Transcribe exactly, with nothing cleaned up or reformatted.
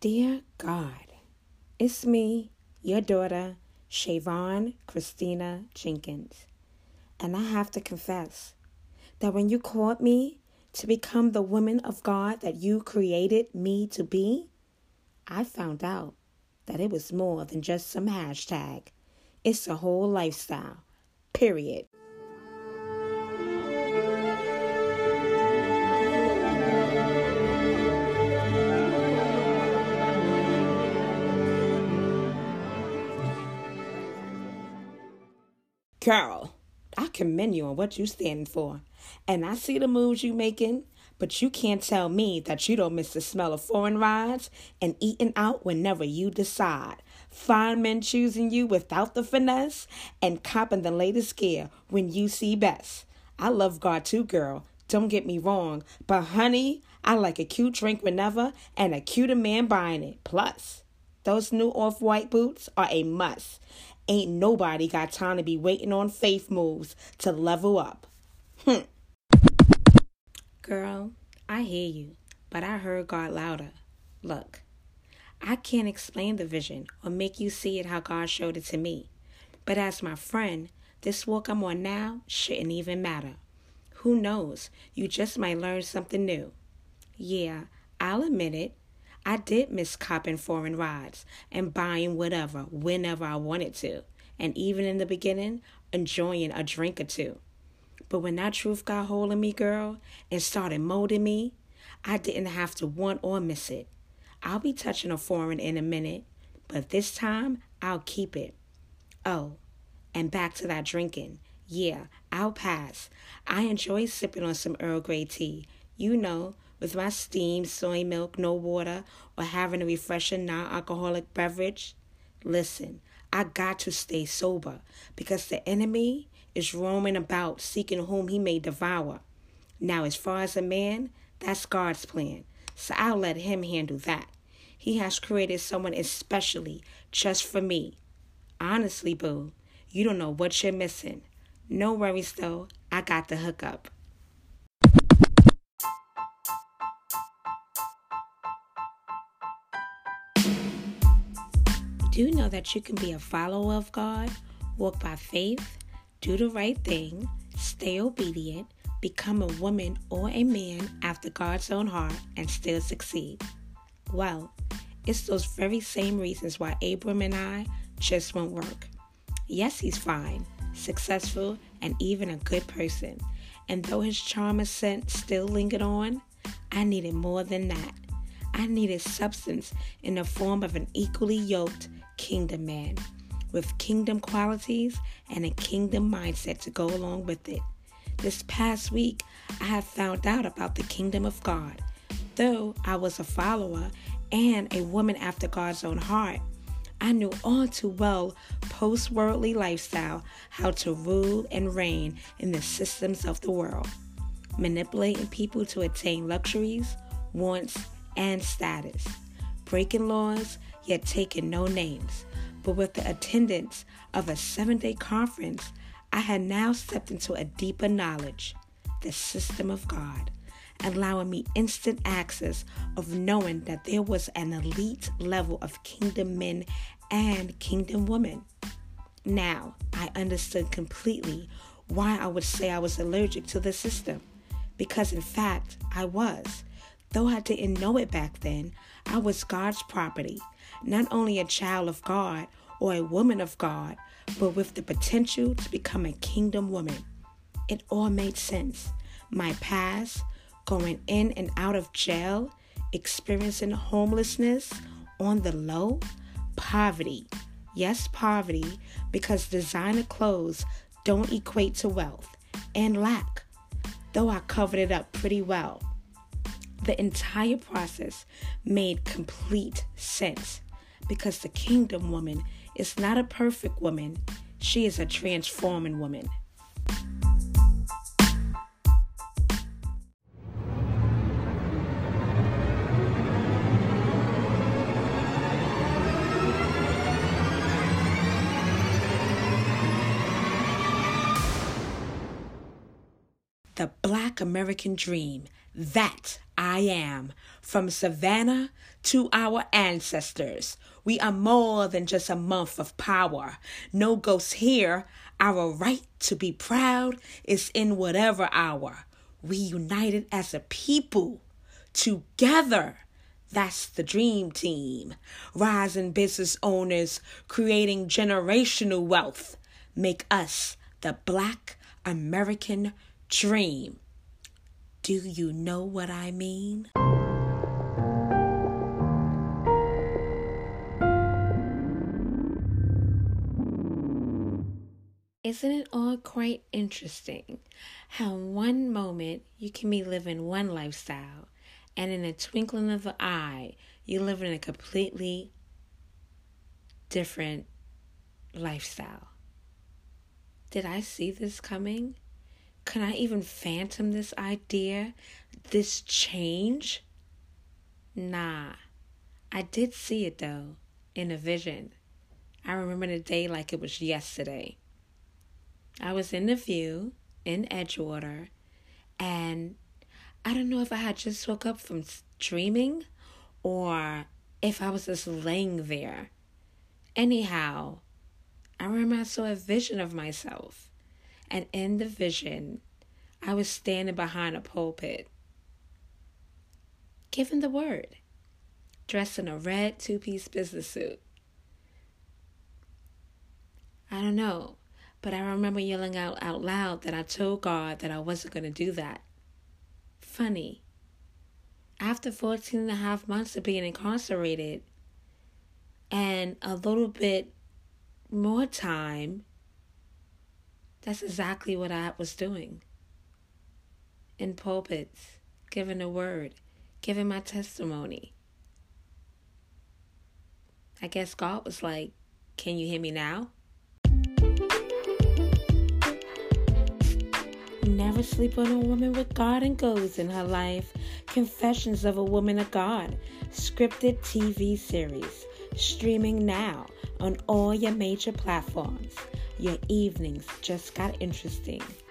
Dear God, it's me, your daughter, Shavon Christina Jenkins. And I have to confess that when you called me to become the woman of God that you created me to be, I found out that it was more than just some hashtag. It's a whole lifestyle, period. Girl, I commend you on what you stand for. And I see the moves you making, but you can't tell me that you don't miss the smell of foreign rides and eating out whenever you decide. Fine men choosing you without the finesse and copping the latest gear when you see best. I love God too, girl. Don't get me wrong. But honey, I like a cute drink whenever and a cuter man buying it. Plus, those new off-white boots are a must. Ain't nobody got time to be waiting on faith moves to level up. Hmm. Girl, I hear you, but I heard God louder. Look, I can't explain the vision or make you see it how God showed it to me. But as my friend, this walk I'm on now shouldn't even matter. Who knows? You just might learn something new. Yeah, I'll admit it. I did miss copping foreign rides and buying whatever, whenever I wanted to, and even in the beginning, enjoying a drink or two. But when that truth got hold of me, girl, and started molding me, I didn't have to want or miss it. I'll be touching a foreign in a minute, but this time, I'll keep it. Oh, and back to that drinking. Yeah, I'll pass. I enjoy sipping on some Earl Grey tea, you know, with my steamed soy milk, no water, or having a refreshing non-alcoholic beverage. Listen, I got to stay sober because the enemy is roaming about seeking whom he may devour. Now, as far as a man, that's God's plan, so I'll let him handle that. He has created someone especially just for me. Honestly, boo, you don't know what you're missing. No worries, though. I got the hookup. Do you know that you can be a follower of God, walk by faith, do the right thing, stay obedient, become a woman or a man after God's own heart, and still succeed? Well, it's those very same reasons why Abram and I just won't work. Yes, he's fine, successful, and even a good person. And though his charm and scent still lingered on, I needed more than that. I needed substance in the form of an equally yoked kingdom man with kingdom qualities and a kingdom mindset to go along with it. This past week, I have found out about the kingdom of God. Though I was a follower and a woman after God's own heart, I knew all too well post-worldly lifestyle, how to rule and reign in the systems of the world, manipulating people to attain luxuries, wants, and status, breaking laws, yet taking no names. But with the attendance of a seven-day conference, I had now stepped into a deeper knowledge, the system of God, allowing me instant access of knowing that there was an elite level of kingdom men and kingdom women. Now, I understood completely why I would say I was allergic to the system, because in fact, I was. Though I didn't know it back then, I was God's property, not only a child of God or a woman of God, but with the potential to become a kingdom woman. It all made sense. My past, going in and out of jail, experiencing homelessness on the low, poverty. Yes, poverty, because designer clothes don't equate to wealth, and lack, though I covered it up pretty well. The entire process made complete sense because the kingdom woman is not a perfect woman. She is a transforming woman. The Black American dream, that I am. From Savannah to our ancestors, we are more than just a month of power. No ghosts here. Our right to be proud is in whatever hour. We united as a people. Together, that's the dream team. Rising business owners, creating generational wealth. Make us the Black American dream. Do you know what I mean? Isn't it all quite interesting how one moment you can be living one lifestyle and in a twinkling of an eye you live in a completely different lifestyle? Did I see this coming? Can I even phantom this idea, this change? Nah, I did see it though, in a vision. I remember the day like it was yesterday. I was in the View in Edgewater, and I don't know if I had just woke up from dreaming or if I was just laying there. Anyhow, I remember I saw a vision of myself, and in the vision, I was standing behind a pulpit, giving the word, dressed in a red two-piece business suit. I don't know. But I remember yelling out out loud that I told God that I wasn't going to do that. Funny. After fourteen and a half months of being incarcerated and a little bit more time, that's exactly what I was doing. In pulpits, giving a word, giving my testimony. I guess God was like, can you hear me now? Never sleep on a woman with God and goals in her life. Confessions of a Woman of God. Scripted T V series. Streaming now on all your major platforms. Your evenings just got interesting.